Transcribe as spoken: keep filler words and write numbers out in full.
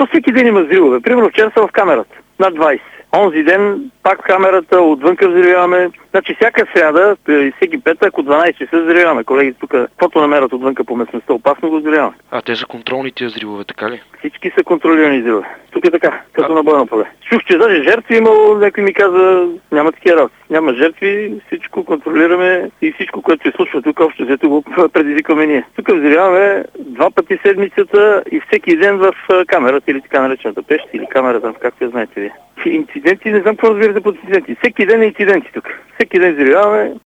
То всеки ден има взривове. Примерно вчера са в камерата. Над двайсет. Онзи ден пак в камерата, отвънка взривяваме. Значи всяка сряда и всеки петък от дванайсет часа взривяваме. Колеги тук, каквото намерят отвънка по местността, опасно го взривяваме. А те са контролни тия взривове, така ли? Всички са контролирани взривове. Тук е така, като а... на бойно поле. Чух, че даже жертви имало, някой ми каза, няма такива работи. Няма жертви, всичко контролираме и всичко, което се случва тук, общо взето го предизвикваме ние. Тук взривяваме два пъти седмицата и всеки ден в камерата или така наречената пеща или камерата, както я знаете вие. Инциденти, не знам какво разбирате под инциденти. Всеки ден е инциденти тук. Всеки ден взривяваме.